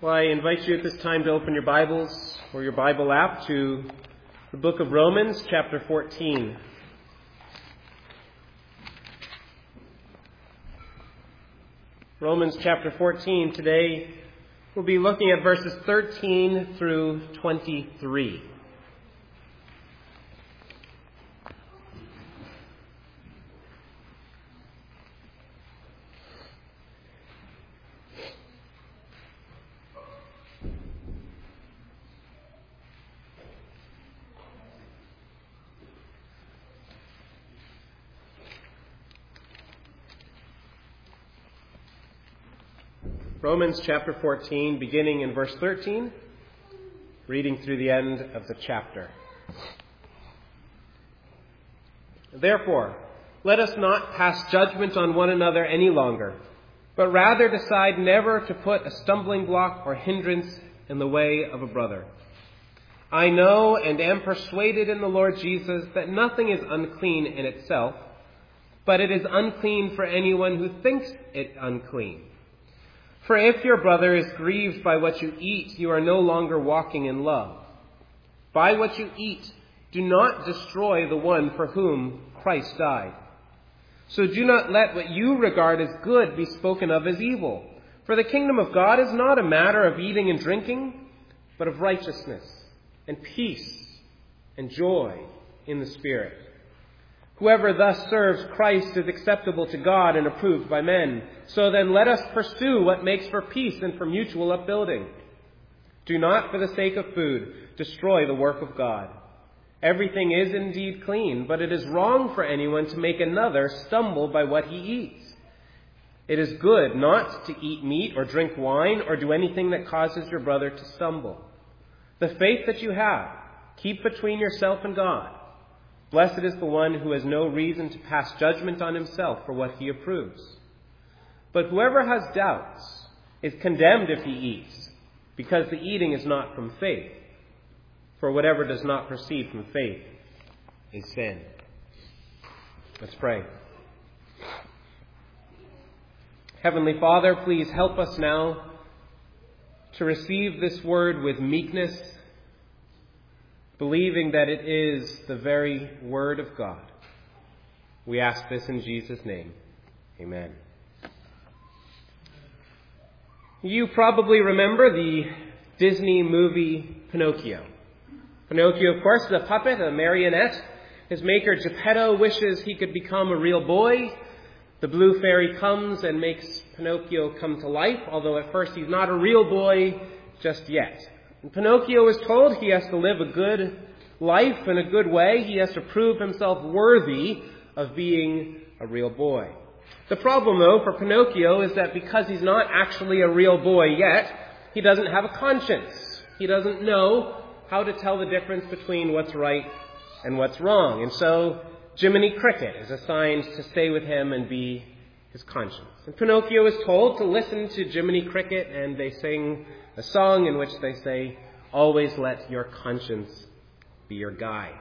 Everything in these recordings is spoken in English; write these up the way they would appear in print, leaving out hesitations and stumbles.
Well, I invite you at this time to open your Bibles or your Bible app to the book of Romans, chapter 14. Romans chapter 14. Today we'll be looking at verses 13 through 23. Romans chapter 14, beginning in verse 13, reading through the end of the chapter. Therefore, let us not pass judgment on one another any longer, but rather decide never to put a stumbling block or hindrance in the way of a brother. I know and am persuaded in the Lord Jesus that nothing is unclean in itself, but it is unclean for anyone who thinks it unclean. For if your brother is grieved by what you eat, you are no longer walking in love. By what you eat, do not destroy the one for whom Christ died. So do not let what you regard as good be spoken of as evil. For the kingdom of God is not a matter of eating and drinking, but of righteousness and peace and joy in the Spirit. Whoever thus serves Christ is acceptable to God and approved by men. So then let us pursue what makes for peace and for mutual upbuilding. Do not, for the sake of food, destroy the work of God. Everything is indeed clean, but it is wrong for anyone to make another stumble by what he eats. It is good not to eat meat or drink wine or do anything that causes your brother to stumble. The faith that you have, keep between yourself and God. Blessed is the one who has no reason to pass judgment on himself for what he approves. But whoever has doubts is condemned if he eats, because the eating is not from faith. For whatever does not proceed from faith is sin. Let's pray. Heavenly Father, please help us now to receive this word with meekness, believing that it is the very Word of God. We ask this in Jesus' name. Amen. You probably remember the Disney movie Pinocchio. Pinocchio, of course, is a puppet, a marionette. His maker Geppetto wishes he could become a real boy. The blue fairy comes and makes Pinocchio come to life, although at first he's not a real boy just yet. And Pinocchio is told he has to live a good life in a good way. He has to prove himself worthy of being a real boy. The problem, though, for Pinocchio is that because he's not actually a real boy yet, he doesn't have a conscience. He doesn't know how to tell the difference between what's right and what's wrong. And so Jiminy Cricket is assigned to stay with him and be his conscience. And Pinocchio is told to listen to Jiminy Cricket, and they sing a song in which they say, "Always let your conscience be your guide."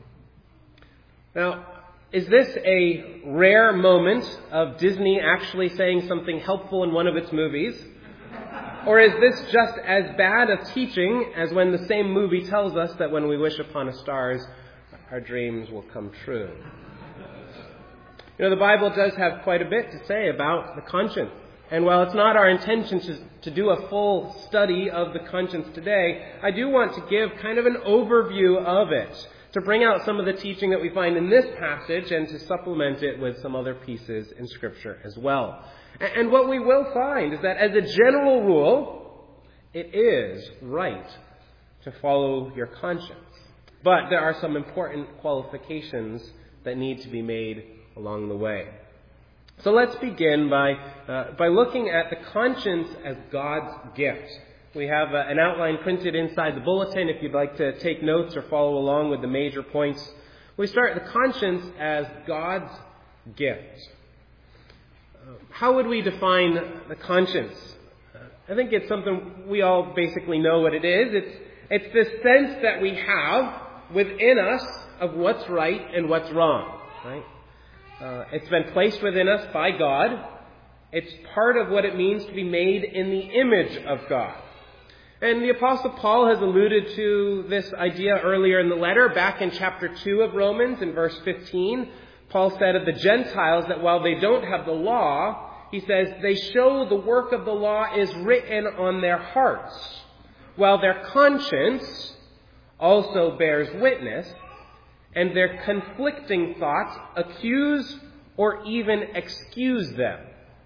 Now, is this a rare moment of Disney actually saying something helpful in one of its movies? Or is this just as bad a teaching as when the same movie tells us that when we wish upon a star, our dreams will come true? You know, the Bible does have quite a bit to say about the conscience. And while it's not our intention to do a full study of the conscience today, I do want to give kind of an overview of it, to bring out some of the teaching that we find in this passage and to supplement it with some other pieces in Scripture as well. And what we will find is that as a general rule, it is right to follow your conscience. But there are some important qualifications that need to be made along the way. So let's begin by looking at the conscience as God's gift. We have an outline printed inside the bulletin if you'd like to take notes or follow along with the major points. We start the conscience as God's gift. How would we define the conscience? I think it's something we all basically know what it is. It's this sense that we have within us of what's right and what's wrong, right? It's been placed within us by God. It's part of what it means to be made in the image of God. And the Apostle Paul has alluded to this idea earlier in the letter, back in chapter 2 of Romans, in verse 15. Paul said of the Gentiles that while they don't have the law, he says, they show the work of the law is written on their hearts, while their conscience also bears witness, and their conflicting thoughts accuse or even excuse them.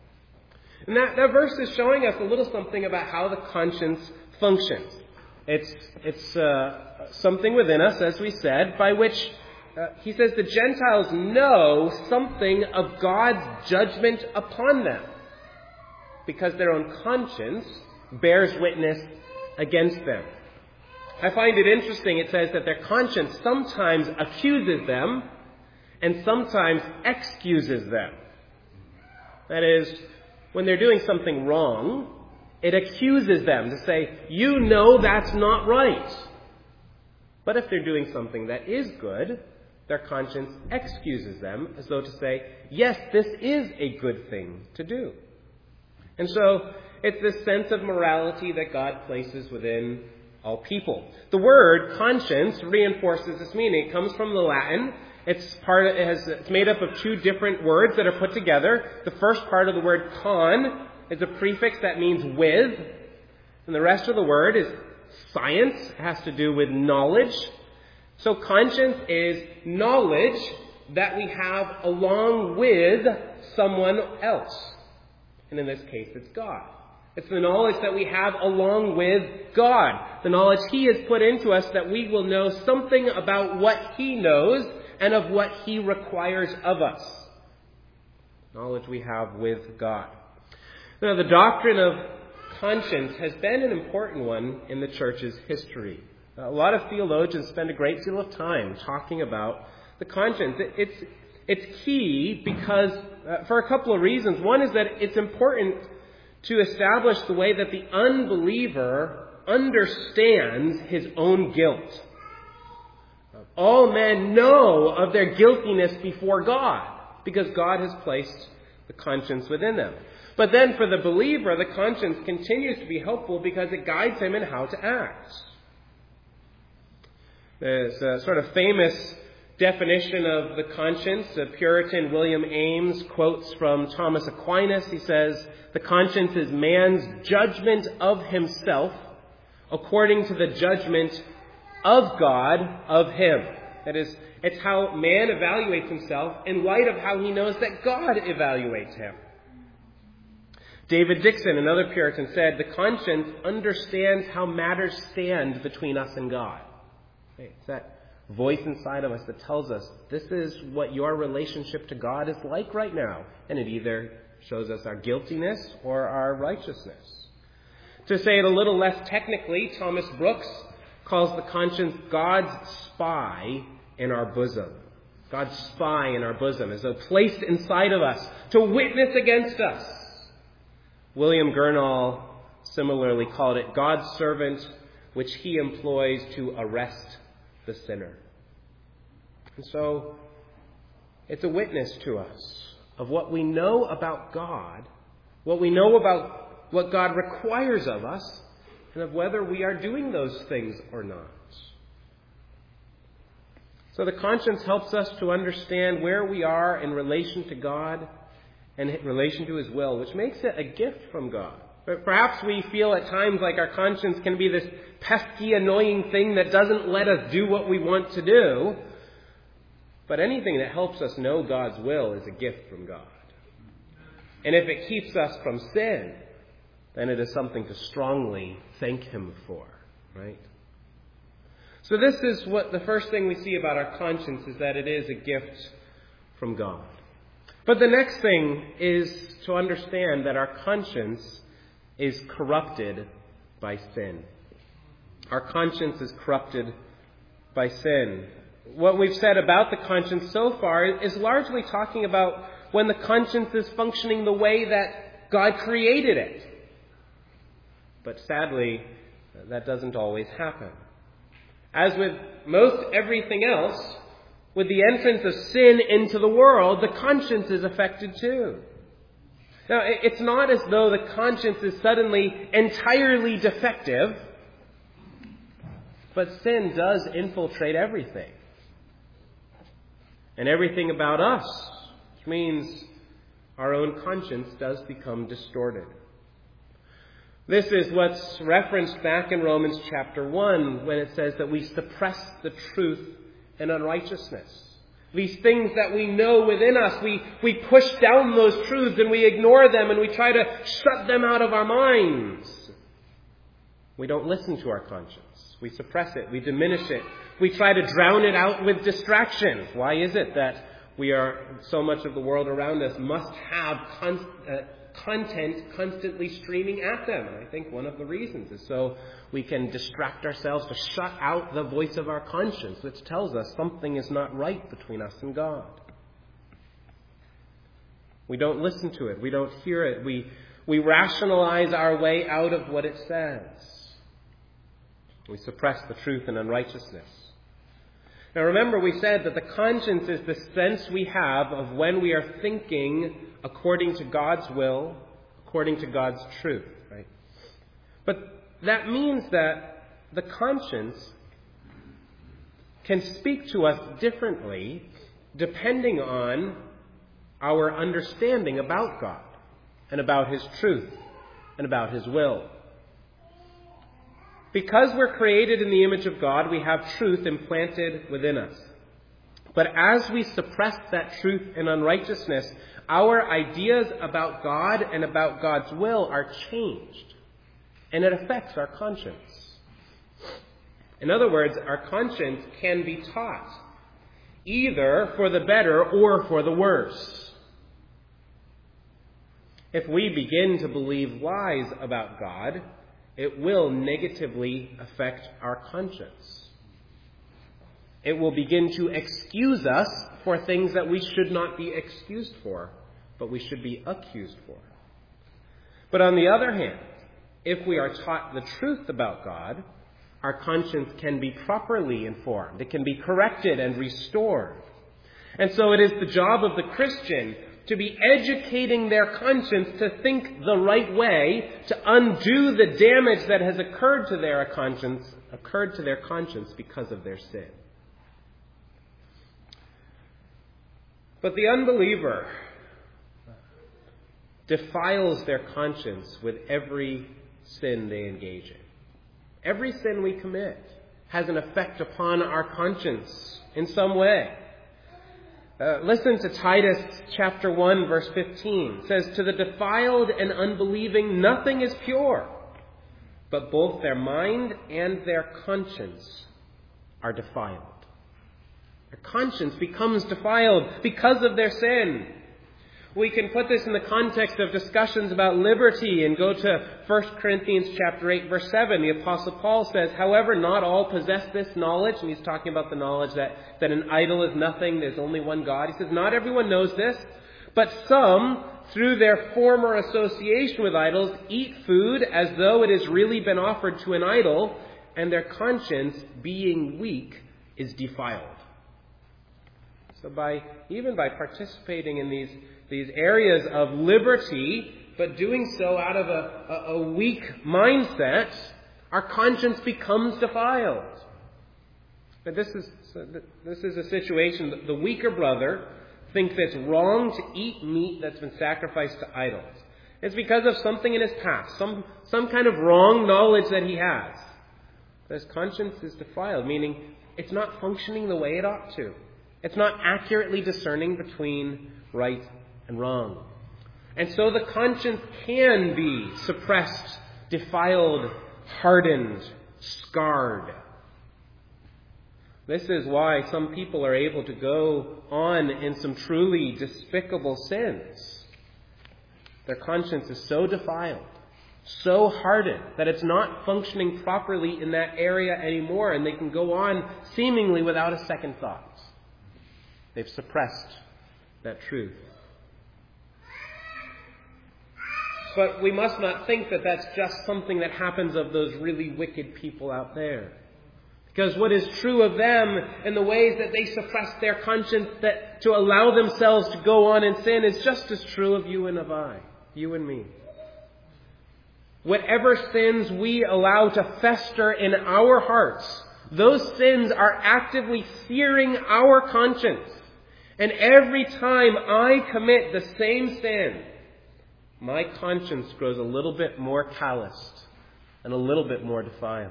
And that verse is showing us a little something about how the conscience functions. It's something within us, as we said, by which he says the Gentiles know something of God's judgment upon them, because their own conscience bears witness against them. I find it interesting, it says that their conscience sometimes accuses them and sometimes excuses them. That is, when they're doing something wrong, it accuses them to say, you know that's not right. But if they're doing something that is good, their conscience excuses them as though to say, yes, this is a good thing to do. And so it's this sense of morality that God places within all people. The word conscience reinforces this meaning. It comes from the Latin. It's made up of two different words that are put together. The first part of the word con is a prefix that means with, and the rest of the word is science. It has to do with knowledge. So conscience is knowledge that we have along with someone else. And in this case, it's God. It's the knowledge that we have along with God. The knowledge He has put into us that we will know something about what He knows and of what He requires of us. Knowledge we have with God. Now, the doctrine of conscience has been an important one in the church's history. A lot of theologians spend a great deal of time talking about the conscience. It's key because, for a couple of reasons. One is that it's important to establish the way that the unbeliever understands his own guilt. All men know of their guiltiness before God because God has placed the conscience within them. But then for the believer, the conscience continues to be helpful because it guides him in how to act. There's a sort of famous definition of the conscience. Puritan William Ames quotes from Thomas Aquinas. He says, the conscience is man's judgment of himself according to the judgment of God of him. That is, it's how man evaluates himself in light of how he knows that God evaluates him. David Dixon, another Puritan, said, the conscience understands how matters stand between us and God. It's that voice inside of us that tells us this is what your relationship to God is like right now. And it either shows us our guiltiness or our righteousness. To say it a little less technically, Thomas Brooks calls the conscience God's spy in our bosom. God's spy in our bosom is placed inside of us to witness against us. William Gurnall similarly called it God's servant, which He employs to arrest the sinner. And so it's a witness to us of what we know about God, what we know about what God requires of us, and of whether we are doing those things or not. So the conscience helps us to understand where we are in relation to God and in relation to His will, which makes it a gift from God. But perhaps we feel at times like our conscience can be this pesky, annoying thing that doesn't let us do what we want to do. But anything that helps us know God's will is a gift from God. And if it keeps us from sin, then it is something to strongly thank Him for, right? So this is what the first thing we see about our conscience is that it is a gift from God. But the next thing is to understand that our conscience is corrupted by sin. Our conscience is corrupted by sin. What we've said about the conscience so far is largely talking about when the conscience is functioning the way that God created it. But sadly, that doesn't always happen. As with most everything else, with the entrance of sin into the world, the conscience is affected too. Now, it's not as though the conscience is suddenly entirely defective But sin does infiltrate everything. And everything about us, which means our own conscience does become distorted. This is what's referenced back in Romans chapter 1 when it says that we suppress the truth in unrighteousness. These things that we know within us, we push down those truths and we ignore them and we try to shut them out of our minds. We don't listen to our conscience. We suppress it. We diminish it. We try to drown it out with distractions. Why is it that so much of the world around us must have content constantly streaming at them? And I think one of the reasons is so we can distract ourselves to shut out the voice of our conscience, which tells us something is not right between us and God. We don't listen to it. We don't hear it. We rationalize our way out of what it says. We suppress the truth in unrighteousness. Now remember, we said that the conscience is the sense we have of when we are thinking according to God's will, according to God's truth, right? But that means that the conscience can speak to us differently depending on our understanding about God and about His truth and about His will. Because we're created in the image of God, we have truth implanted within us. But as we suppress that truth in unrighteousness, our ideas about God and about God's will are changed. And it affects our conscience. In other words, our conscience can be taught, either for the better or for the worse. If we begin to believe lies about God, it will negatively affect our conscience. It will begin to excuse us for things that we should not be excused for, but we should be accused for. But on the other hand, if we are taught the truth about God, our conscience can be properly informed. It can be corrected and restored. And so it is the job of the Christian to be educating their conscience to think the right way, to undo the damage that has occurred to their conscience because of their sin. But the unbeliever defiles their conscience with every sin they engage in. Every sin we commit has an effect upon our conscience in some way. Listen to Titus chapter 1, verse 15. It says, "To the defiled and unbelieving nothing is pure, but both their mind and their conscience are defiled." Their conscience becomes defiled because of their sin. We can put this in the context of discussions about liberty and go to 1 Corinthians chapter 8, verse 7. The Apostle Paul says, "However, not all possess this knowledge." And he's talking about the knowledge that an idol is nothing, there's only one God. He says, "Not everyone knows this, but some, through their former association with idols, eat food as though it has really been offered to an idol, and their conscience, being weak, is defiled." So even by participating in these areas of liberty, but doing so out of a weak mindset, our conscience becomes defiled. But this is a situation that the weaker brother thinks it's wrong to eat meat that's been sacrificed to idols. It's because of something in his past, some kind of wrong knowledge that he has. His conscience is defiled, meaning it's not functioning the way it ought to. It's not accurately discerning between right and wrong. And so the conscience can be suppressed, defiled, hardened, scarred. This is why some people are able to go on in some truly despicable sins. Their conscience is so defiled, so hardened, that it's not functioning properly in that area anymore, and they can go on seemingly without a second thought. They've suppressed that truth. But we must not think that that's just something that happens of those really wicked people out there. Because what is true of them and the ways that they suppress their conscience to allow themselves to go on in sin is just as true of you and of I, you and me. Whatever sins we allow to fester in our hearts those sins are actively searing our conscience. And every time I commit the same sin, my conscience grows a little bit more calloused and a little bit more defiled.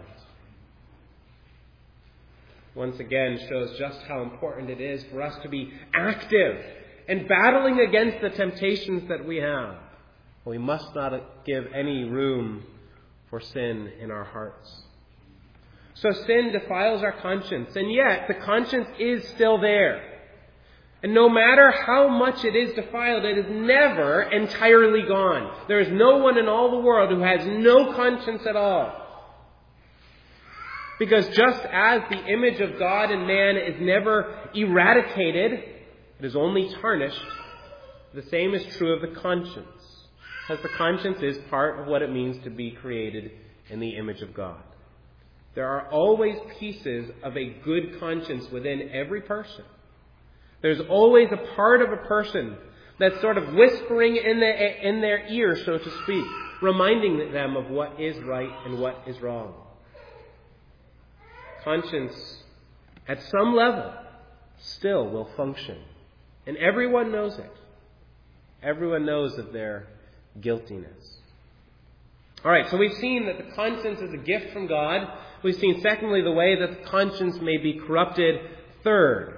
Once again shows just how important it is for us to be active and battling against the temptations that we have. We must not give any room for sin in our hearts. So sin defiles our conscience, and yet the conscience is still there. And no matter how much it is defiled, it is never entirely gone. There is no one in all the world who has no conscience at all. Because just as the image of God in man is never eradicated, it is only tarnished, the same is true of the conscience. Because the conscience is part of what it means to be created in the image of God. There are always pieces of a good conscience within every person. There's always a part of a person that's sort of whispering in their ear, so to speak, reminding them of what is right and what is wrong. Conscience, at some level, still will function. And everyone knows it. Everyone knows of their guiltiness. All right, so we've seen that the conscience is a gift from God. We've seen, secondly, the way that the conscience may be corrupted. Third,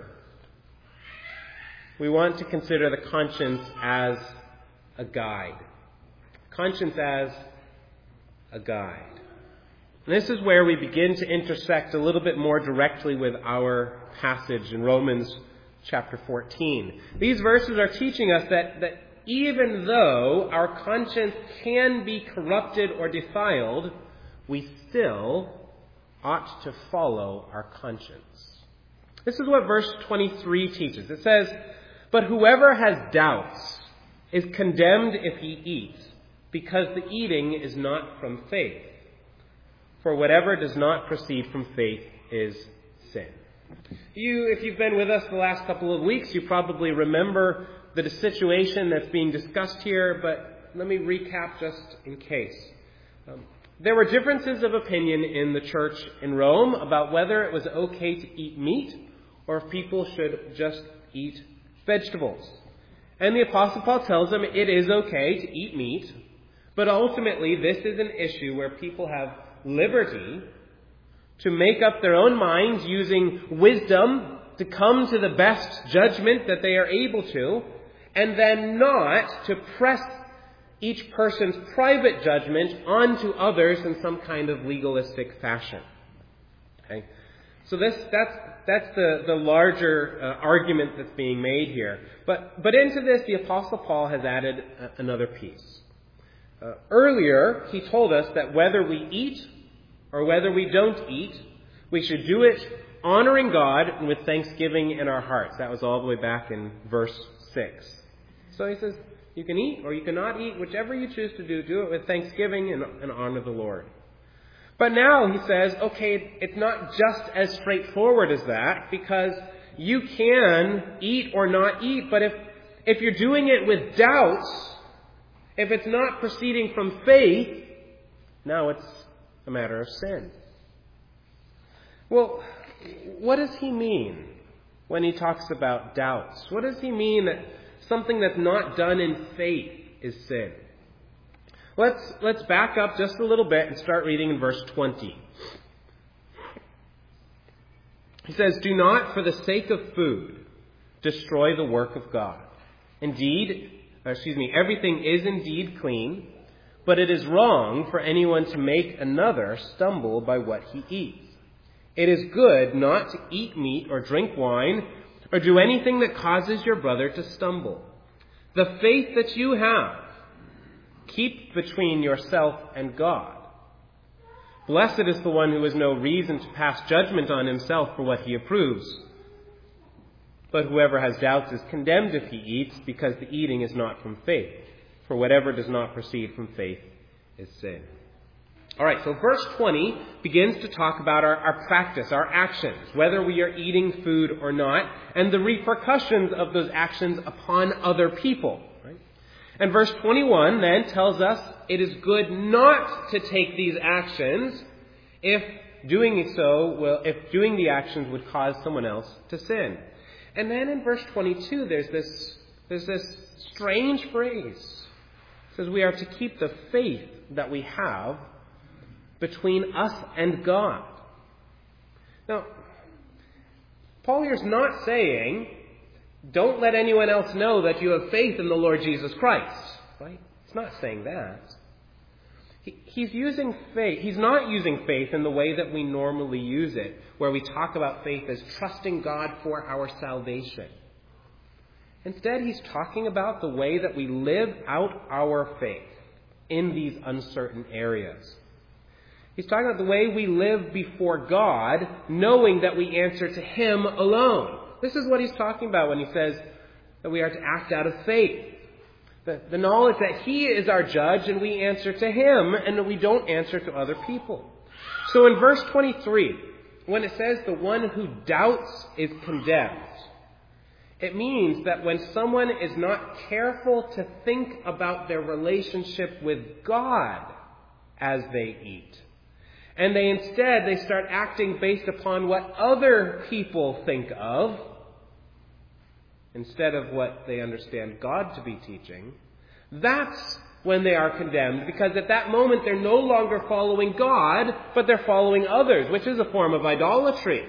we want to consider the conscience as a guide. Conscience as a guide. And this is where we begin to intersect a little bit more directly with our passage in Romans chapter 14. These verses are teaching us that even though our conscience can be corrupted or defiled, we still ought to follow our conscience. This is what verse 23 teaches. It says, "But whoever has doubts is condemned if he eats, because the eating is not from faith. For whatever does not proceed from faith is sin." If you've been with us the last couple of weeks, you probably remember the situation that's being discussed here, but let me recap just in case. There were differences of opinion in the church in Rome about whether it was okay to eat meat or if people should just eat vegetables. And the Apostle Paul tells them it is okay to eat meat, but ultimately this is an issue where people have liberty to make up their own minds using wisdom to come to the best judgment that they are able to, and then not to press each person's private judgment onto others in some kind of legalistic fashion. Okay? So that's the larger argument that's being made here. But into this, the Apostle Paul has added another piece. Earlier, he told us that whether we eat or whether we don't eat, we should do it honoring God with thanksgiving in our hearts. That was all the way back in verse 6. So he says, you can eat or you cannot eat, whichever you choose to do it with thanksgiving and honor the Lord. But now he says, okay, it's not just as straightforward as that, because you can eat or not eat, but if you're doing it with doubts, if it's not proceeding from faith, now it's a matter of sin. Well, what does he mean when he talks about doubts? What does he mean that something that's not done in faith is sin? Let's back up just a little bit and start reading in verse 20. He says, "Do not, for the sake of food, destroy the work of God. Everything is indeed clean, but it is wrong for anyone to make another stumble by what he eats. It is good not to eat meat or drink wine or do anything that causes your brother to stumble. The faith that you have, keep between yourself and God. Blessed is the one who has no reason to pass judgment on himself for what he approves. But whoever has doubts is condemned if he eats, because the eating is not from faith. For whatever does not proceed from faith is sin." All right, so verse 20 begins to talk about our practice, our actions, whether we are eating food or not, and the repercussions of those actions upon other people. Right? And verse 21 then tells us it is good not to take these actions if doing the actions would cause someone else to sin. And then in verse 22, there's this strange phrase. It says we are to keep the faith that we have between us and God. Now, Paul here is not saying, don't let anyone else know that you have faith in the Lord Jesus Christ. Right? He's not saying that. He's using faith. He's not using faith in the way that we normally use it, where we talk about faith as trusting God for our salvation. Instead, he's talking about the way that we live out our faith in these uncertain areas. He's talking about the way we live before God, knowing that we answer to Him alone. This is what he's talking about when he says that we are to act out of faith. The knowledge that He is our judge and we answer to Him and that we don't answer to other people. So in verse 23, when it says the one who doubts is condemned, it means that when someone is not careful to think about their relationship with God as they eat, and they start acting based upon what other people think of, instead of what they understand God to be teaching, that's when they are condemned, because at that moment they're no longer following God, but they're following others, which is a form of idolatry.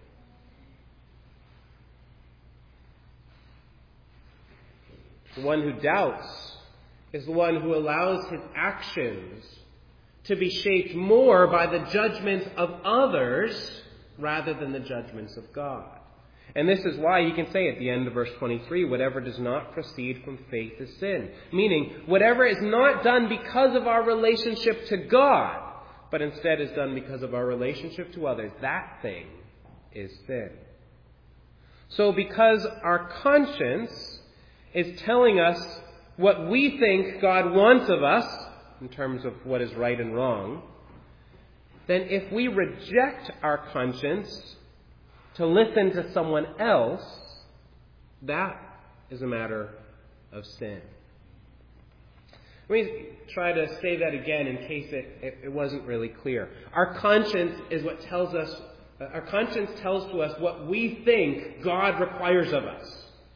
The one who doubts is the one who allows his actions to be shaped more by the judgments of others rather than the judgments of God. And this is why you can say at the end of verse 23, whatever does not proceed from faith is sin. Meaning, whatever is not done because of our relationship to God, but instead is done because of our relationship to others, that thing is sin. So because our conscience is telling us what we think God wants of us, in terms of what is right and wrong, then if we reject our conscience to listen to someone else, that is a matter of sin. Let me try to say that again in case it wasn't really clear. Our conscience is what tells us, our conscience tells to us what we think God requires of us.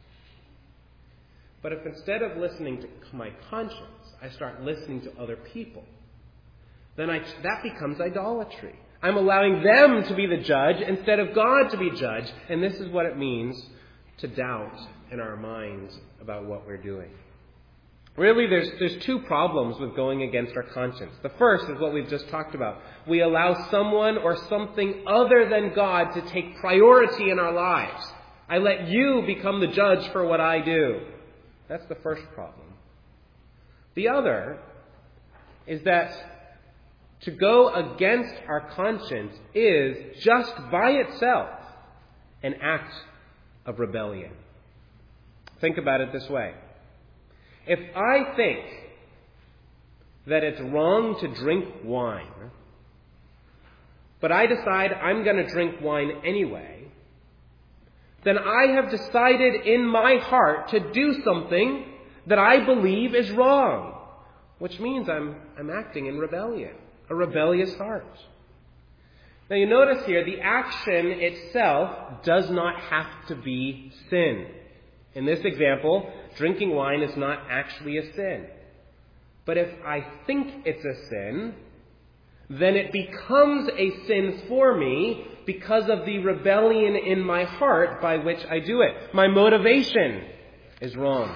But if instead of listening to my conscience, I start listening to other people, then that becomes idolatry. I'm allowing them to be the judge instead of God to be judge. And this is what it means to doubt in our minds about what we're doing. Really, there's two problems with going against our conscience. The first is what we've just talked about. We allow someone or something other than God to take priority in our lives. I let you become the judge for what I do. That's the first problem. The other is that to go against our conscience is just by itself an act of rebellion. Think about it this way. If I think that it's wrong to drink wine, but I decide I'm going to drink wine anyway, then I have decided in my heart to do something that I believe is wrong, which means I'm acting in rebellion, a rebellious heart. Now you notice here, the action itself does not have to be sin. In this example, drinking wine is not actually a sin. But if I think it's a sin, then it becomes a sin for me because of the rebellion in my heart by which I do it. My motivation is wrong.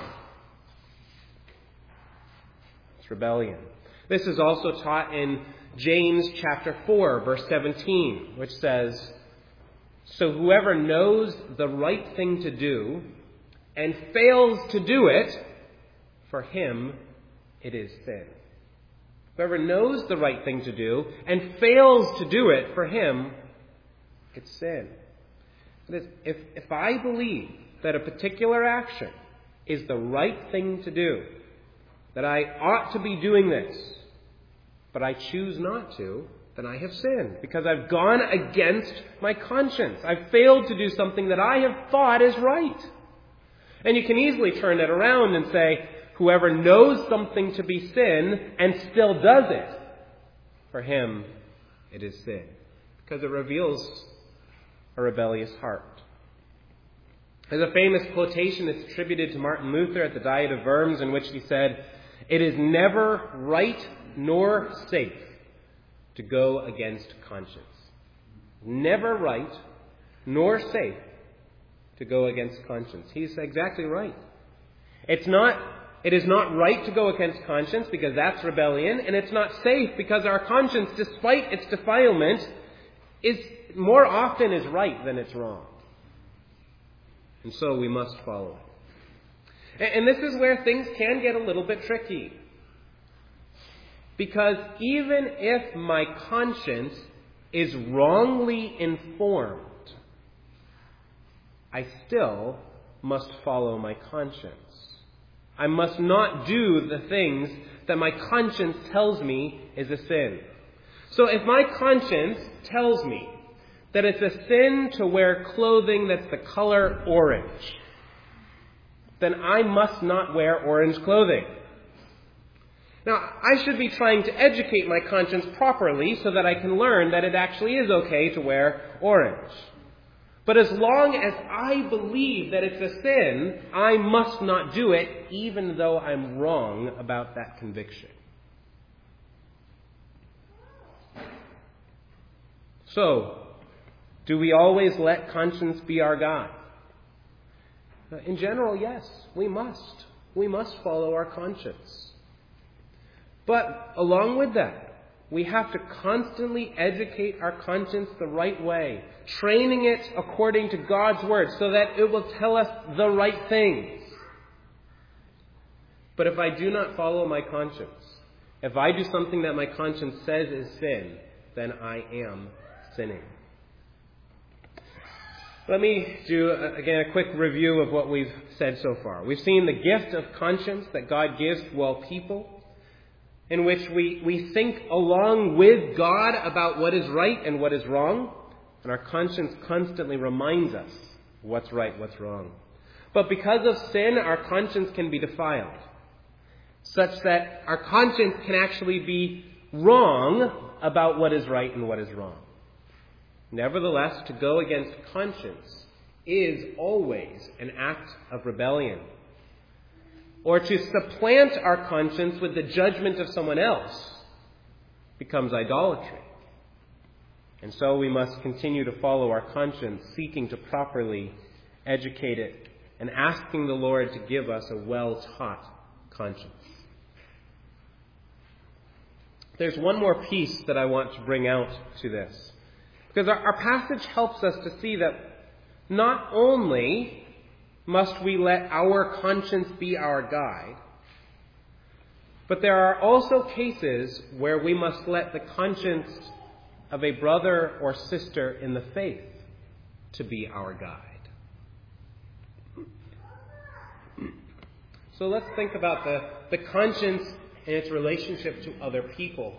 It's rebellion. This is also taught in James chapter 4, verse 17, which says, "So whoever knows the right thing to do and fails to do it, for him it is sin." Whoever knows the right thing to do and fails to do it, for him it's sin. If I believe that a particular action is the right thing to do, that I ought to be doing this, but I choose not to, then I have sinned because I've gone against my conscience. I've failed to do something that I have thought is right. And you can easily turn it around and say, whoever knows something to be sin and still does it, for him it is sin. because it reveals a rebellious heart. There's a famous quotation that's attributed to Martin Luther at the Diet of Worms, in which he said, "It is never right nor safe to go against conscience." Never right nor safe to go against conscience. He's exactly right. It is not right to go against conscience because that's rebellion, and it's not safe because our conscience, despite its defilement, is more often is right than it's wrong. And so we must follow it. And this is where things can get a little bit tricky. Because even if my conscience is wrongly informed, I still must follow my conscience. I must not do the things that my conscience tells me is a sin. So if my conscience tells me that it's a sin to wear clothing that's the color orange, then I must not wear orange clothing. Now, I should be trying to educate my conscience properly so that I can learn that it actually is okay to wear orange. But as long as I believe that it's a sin, I must not do it, even though I'm wrong about that conviction. So, do we always let conscience be our guide? In general, yes, we must. We must follow our conscience. But along with that, we have to constantly educate our conscience the right way, training it according to God's Word so that it will tell us the right things. But if I do not follow my conscience, if I do something that my conscience says is sin, then I am sinning. Let me do, again, a quick review of what we've said so far. We've seen the gift of conscience that God gives to all people, in which we think along with God about what is right and what is wrong, and our conscience constantly reminds us what's right, what's wrong. But because of sin, our conscience can be defiled, such that our conscience can actually be wrong about what is right and what is wrong. Nevertheless, to go against conscience is always an act of rebellion. Or to supplant our conscience with the judgment of someone else becomes idolatry. And so we must continue to follow our conscience, seeking to properly educate it and asking the Lord to give us a well-taught conscience. There's one more piece that I want to bring out to this. Because our passage helps us to see that not only must we let our conscience be our guide, but there are also cases where we must let the conscience of a brother or sister in the faith to be our guide. So let's think about the conscience and its relationship to other people.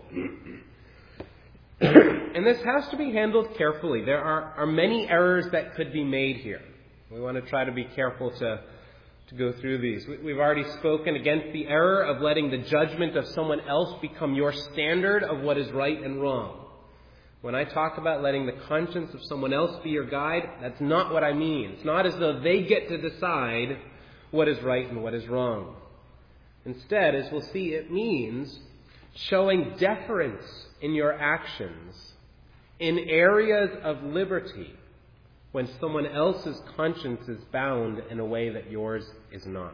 And this has to be handled carefully. There are many errors that could be made here. We want to try to be careful to go through these. We've already spoken against the error of letting the judgment of someone else become your standard of what is right and wrong. When I talk about letting the conscience of someone else be your guide, that's not what I mean. It's not as though they get to decide what is right and what is wrong. Instead, as we'll see, it means showing deference in your actions in areas of liberty when someone else's conscience is bound in a way that yours is not.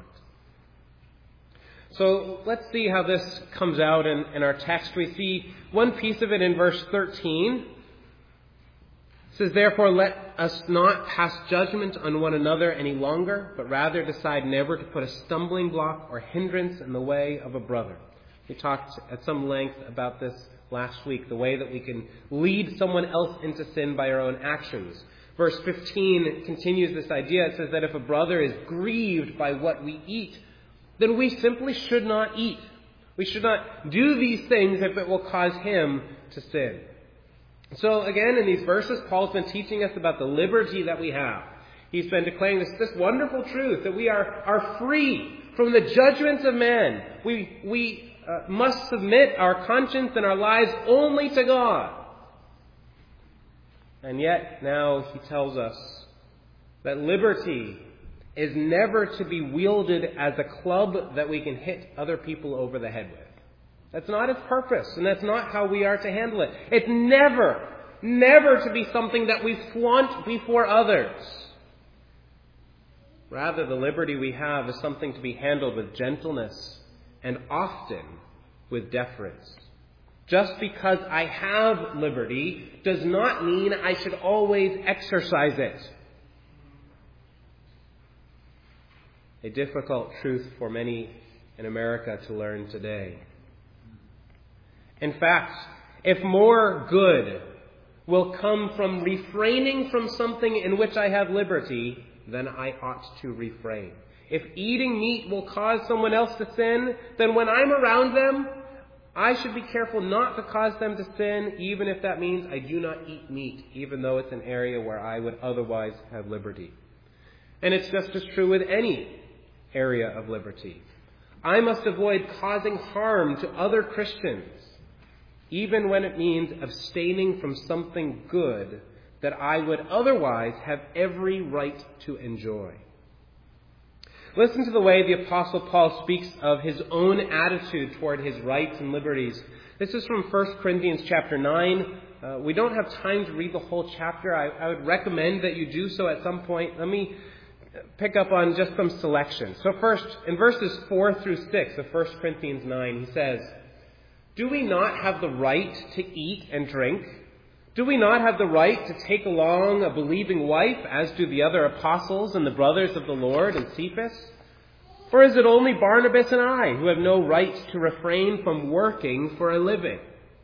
So let's see how this comes out in our text. We see one piece of it in verse 13. It says, "Therefore let us not pass judgment on one another any longer, but rather decide never to put a stumbling block or hindrance in the way of a brother." We talked at some length about this last week, the way that we can lead someone else into sin by our own actions. Verse 15 continues this idea. It says that if a brother is grieved by what we eat, then we simply should not eat. We should not do these things if it will cause him to sin. So again, in these verses, Paul's been teaching us about the liberty that we have. He's been declaring this wonderful truth that we are free from the judgments of men. We must submit our conscience and our lives only to God. And yet now he tells us that liberty is never to be wielded as a club that we can hit other people over the head with. That's not its purpose, and that's not how we are to handle it. It's never to be something that we flaunt before others. Rather, the liberty we have is something to be handled with gentleness and often with deference. Just because I have liberty does not mean I should always exercise it. A difficult truth for many in America to learn today. In fact, if more good will come from refraining from something in which I have liberty, then I ought to refrain. If eating meat will cause someone else to sin, then when I'm around them, I should be careful not to cause them to sin, even if that means I do not eat meat, even though it's an area where I would otherwise have liberty. And it's just as true with any area of liberty. I must avoid causing harm to other Christians, even when it means abstaining from something good that I would otherwise have every right to enjoy. Listen to the way the Apostle Paul speaks of his own attitude toward his rights and liberties. This is from 1 Corinthians chapter 9. We don't have time to read the whole chapter. I would recommend that you do so at some point. Let me pick up on just some selections. So first, in verses 4 through 6 of 1 Corinthians 9, he says, "Do we not have the right to eat and drink? Do we not have the right to take along a believing wife, as do the other apostles and the brothers of the Lord and Cephas? Or is it only Barnabas and I who have no right to refrain from working for a living?"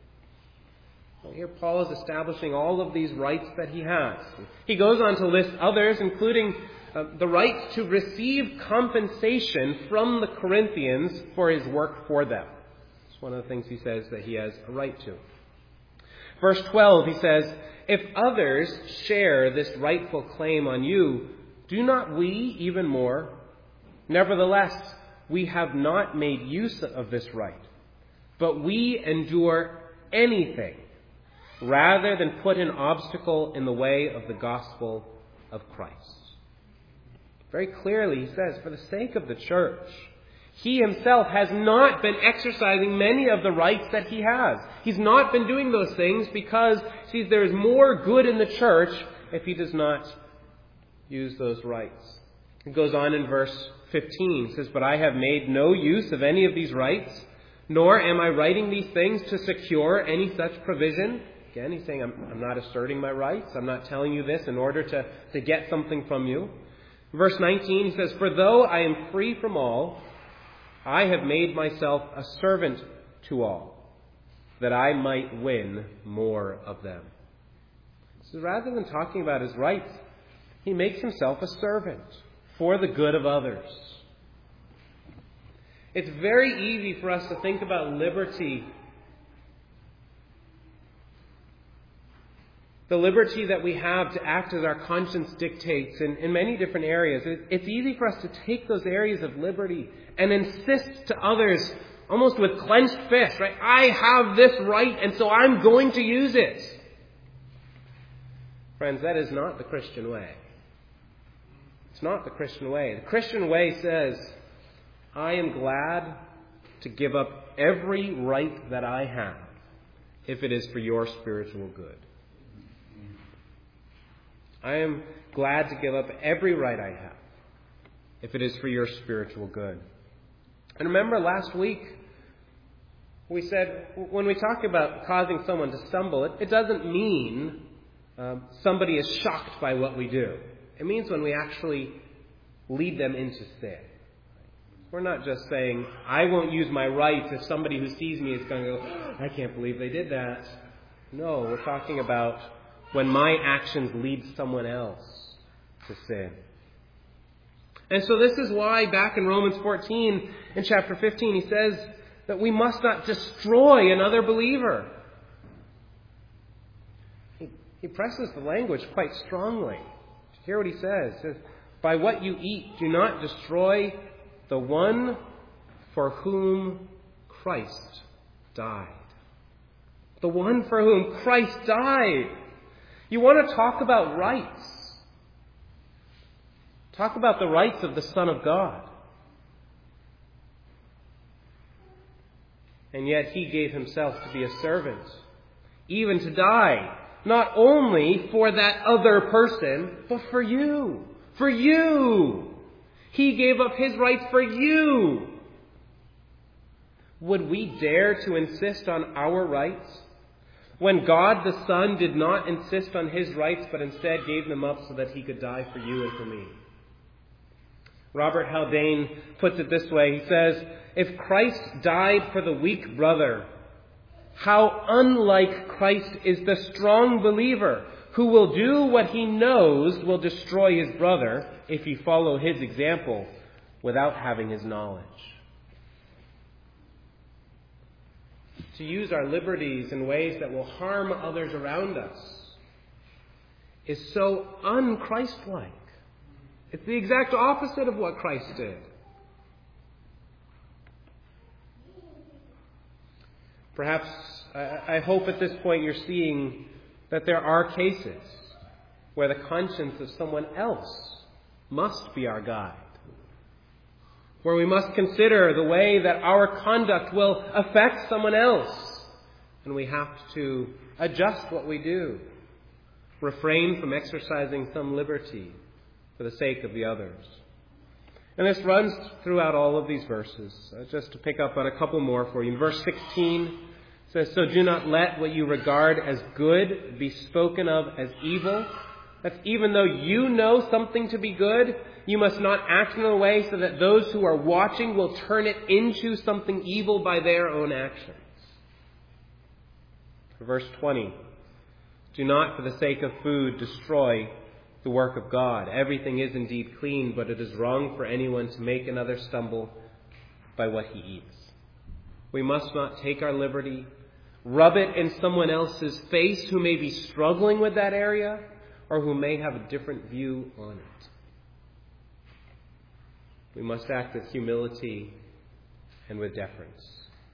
Well, here Paul is establishing all of these rights that he has. He goes on to list others, including the right to receive compensation from the Corinthians for his work for them. It's one of the things he says that he has a right to. Verse 12, he says, "If others share this rightful claim on you, do not we even more? Nevertheless, we have not made use of this right, but we endure anything rather than put an obstacle in the way of the gospel of Christ." Very clearly, he says, for the sake of the church, he himself has not been exercising many of the rights that he has. He's not been doing those things because he sees there is more good in the church if he does not use those rights. It goes on in verse 15. It says, "But I have made no use of any of these rights, nor am I writing these things to secure any such provision." Again, he's saying, I'm not asserting my rights. I'm not telling you this in order to get something from you. Verse 19, he says, "For though I am free from all, I have made myself a servant to all, that I might win more of them." So rather than talking about his rights, he makes himself a servant for the good of others. It's very easy for us to think about liberty, the liberty that we have to act as our conscience dictates in many different areas. It's easy for us to take those areas of liberty and insist to others, almost with clenched fists, right? I have this right, and so I'm going to use it. Friends, that is not the Christian way. It's not the Christian way. The Christian way says, I am glad to give up every right that I have if it is for your spiritual good. I am glad to give up every right I have if it is for your spiritual good. And remember last week, we said when we talk about causing someone to stumble, it doesn't mean somebody is shocked by what we do. It means when we actually lead them into sin. We're not just saying, I won't use my rights if somebody who sees me is going to go, I can't believe they did that. No, we're talking about when my actions lead someone else to sin. And so this is why back in Romans 14, in chapter 15, he says that we must not destroy another believer. He presses the language quite strongly. Hear what he says. He says, by what you eat, do not destroy the one for whom Christ died. The one for whom Christ died. You want to talk about rights. Talk about the rights of the Son of God. And yet he gave himself to be a servant, even to die, not only for that other person, but for you. For you. He gave up his rights for you. Would we dare to insist on our rights when God the Son did not insist on his rights, but instead gave them up so that he could die for you and for me? Robert Haldane puts it this way. He says, if Christ died for the weak brother, how unlike Christ is the strong believer who will do what he knows will destroy his brother if he follow his example without having his knowledge. To use our liberties in ways that will harm others around us is so un-Christ-like. It's the exact opposite of what Christ did. Perhaps, I hope at this point you're seeing that there are cases where the conscience of someone else must be our guide. Where we must consider the way that our conduct will affect someone else. And we have to adjust what we do. Refrain from exercising some liberty for the sake of the others. And this runs throughout all of these verses. Just to pick up on a couple more for you. In verse 16, it says, so do not let what you regard as good be spoken of as evil. That's even though you know something to be good, you must not act in a way so that those who are watching will turn it into something evil by their own actions. Verse 20, do not for the sake of food destroy the work of God. Everything is indeed clean, but it is wrong for anyone to make another stumble by what he eats. We must not take our liberty, rub it in someone else's face who may be struggling with that area or who may have a different view on it. We must act with humility and with deference.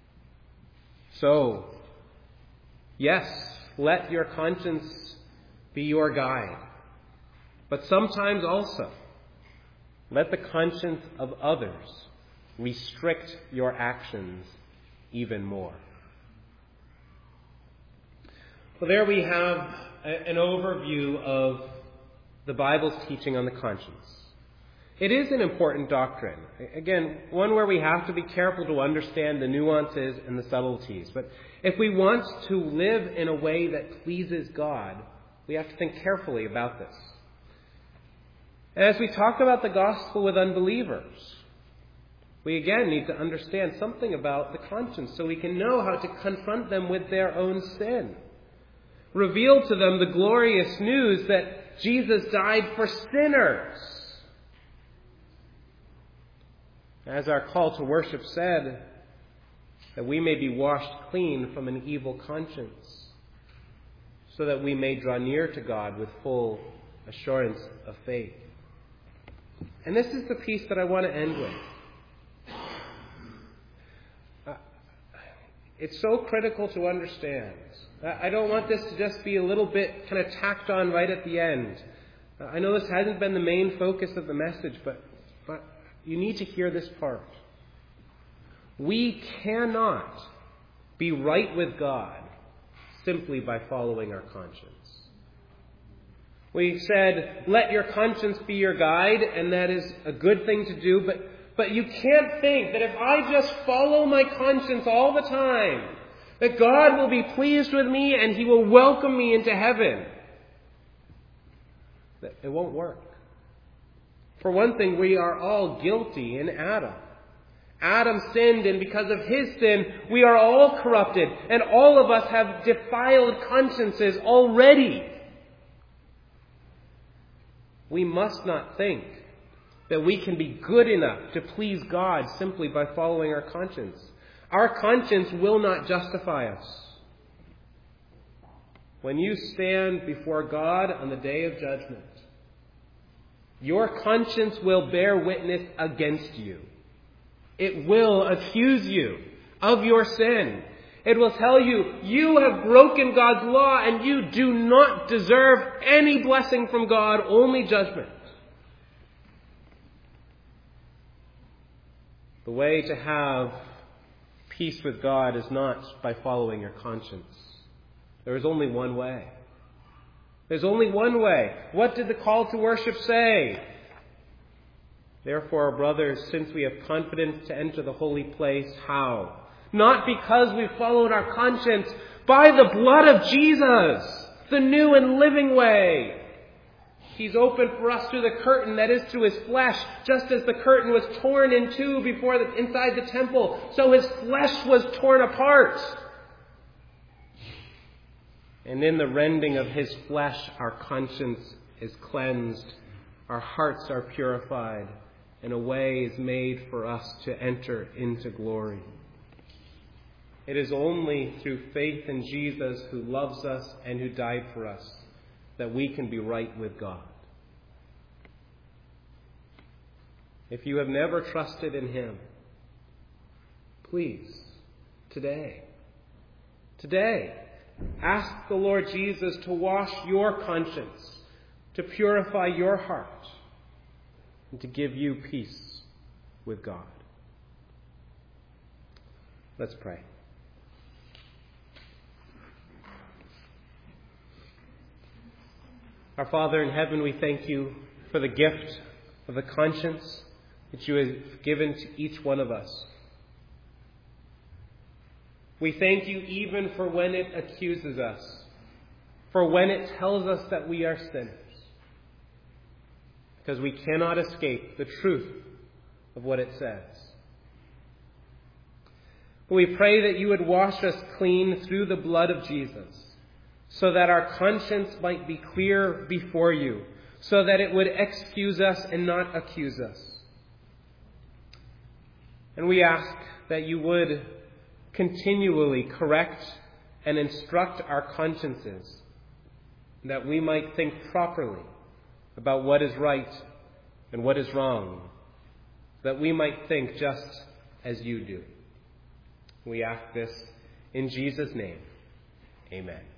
So, yes, let your conscience be your guide. But sometimes also, let the conscience of others restrict your actions even more. Well, there we have an overview of the Bible's teaching on the conscience. It is an important doctrine. Again, one where we have to be careful to understand the nuances and the subtleties. But if we want to live in a way that pleases God, we have to think carefully about this. And as we talk about the gospel with unbelievers, we again need to understand something about the conscience so we can know how to confront them with their own sin. Reveal to them the glorious news that Jesus died for sinners. As our call to worship said, that we may be washed clean from an evil conscience, so that we may draw near to God with full assurance of faith. And this is the piece that I want to end with. It's so critical to understand. I don't want this to just be a little bit kind of tacked on right at the end. I know this hasn't been the main focus of the message, but you need to hear this part. We cannot be right with God simply by following our conscience. We said, let your conscience be your guide, and that is a good thing to do, but you can't think that if I just follow my conscience all the time, that God will be pleased with me and He will welcome me into heaven. It won't work. For one thing, we are all guilty in Adam. Adam sinned, and because of his sin, we are all corrupted, and all of us have defiled consciences already. We must not think that we can be good enough to please God simply by following our conscience. Our conscience will not justify us. When you stand before God on the day of judgment, your conscience will bear witness against you. It will accuse you of your sin. It will tell you, you have broken God's law and you do not deserve any blessing from God, only judgment. The way to have peace with God is not by following your conscience. There is only one way. There's only one way. What did the call to worship say? Therefore, brothers, since we have confidence to enter the holy place, how? Not because we followed our conscience, by the blood of Jesus, the new and living way. He's opened for us through the curtain, that is through His flesh, just as the curtain was torn in two inside the temple, so His flesh was torn apart. And in the rending of His flesh, our conscience is cleansed, our hearts are purified, and a way is made for us to enter into glory. It is only through faith in Jesus, who loves us and who died for us, that we can be right with God. If you have never trusted in Him, please, today, ask the Lord Jesus to wash your conscience, to purify your heart, and to give you peace with God. Let's pray. Our Father in heaven, we thank you for the gift of the conscience that you have given to each one of us. We thank you even for when it accuses us, for when it tells us that we are sinners, because we cannot escape the truth of what it says. We pray that you would wash us clean through the blood of Jesus, so that our conscience might be clear before you, so that it would excuse us and not accuse us. And we ask that you would continually correct and instruct our consciences, that we might think properly about what is right and what is wrong, that we might think just as you do. We ask this in Jesus' name. Amen.